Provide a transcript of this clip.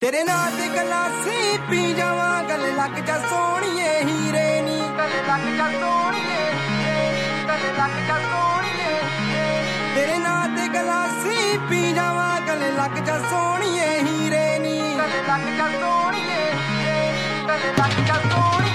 तेरे नां ते गलासी पी जावां गल लग जा सोहणीए हीरे नी गल लग जा सोहणीए हीरे नी गल लग जा सोहणीए तेरे नां ते गलासी पी जावां गल लग जा सोहणीए हीरे नी गल लग जा सोहणीए हीरे नी गल लग जा सोहणीए